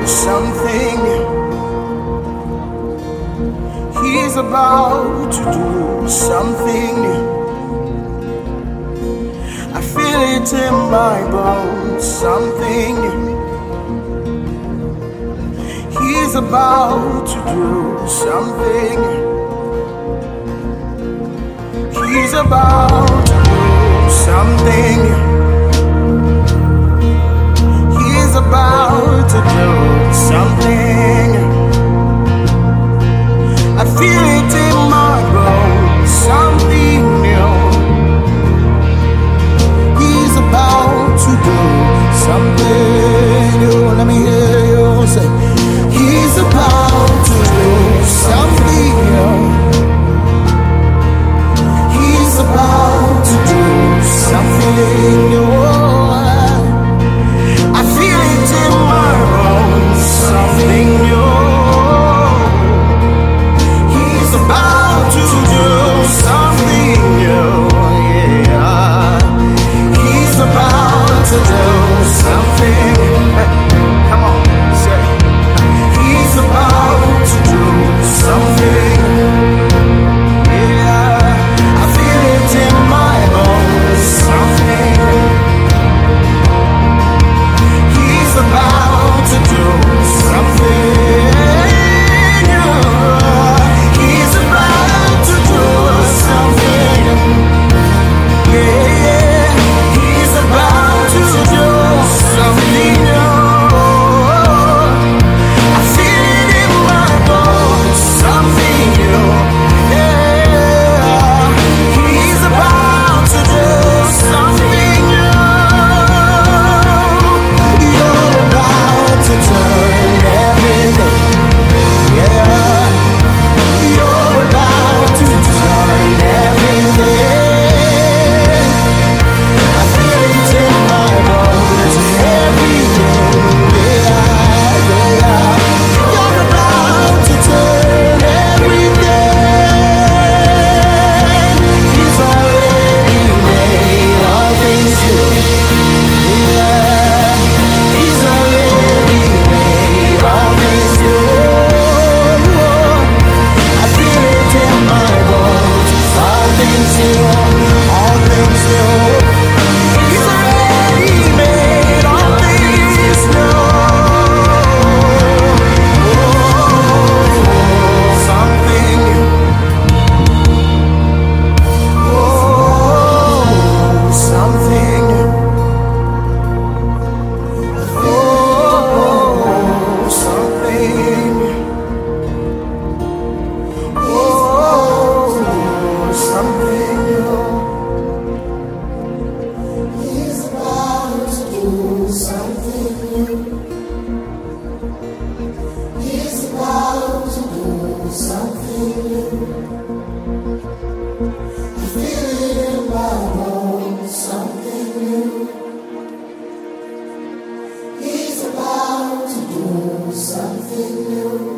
something. He's about to do something. I feel it in my bones, something. He's about to do something. He's about to do something. He's about to do something. I feel it in my bones, something new. He's about to do something new. Let me hear you say, he's about to do something new. He's about to do something new. I feel it in my bones, something new. He's about to do something new. Yeah, he's about to do something. Come on, say, he's about to do something. Yeah, I feel it in my bones, something. He's about to do something. He's about to do something. Yeah, he's about to do something. I feel it in my bones, something new. Yeah, he's about to do something new. You're about to turn everything. Yeah, you're about to turn everything. I feel it in my bones, everything. Yeah, yeah. You're about to turn everything. He's already made all things new. Yeah, he's already made all things new. I feel it in my bones, all things new, all things new. He's already made all things new. Oh, something. Oh, something. Oh, something. Oh, something new. He's about to do something new. He's about to do something new. I feel it in my bones, something new. He's about to do something new.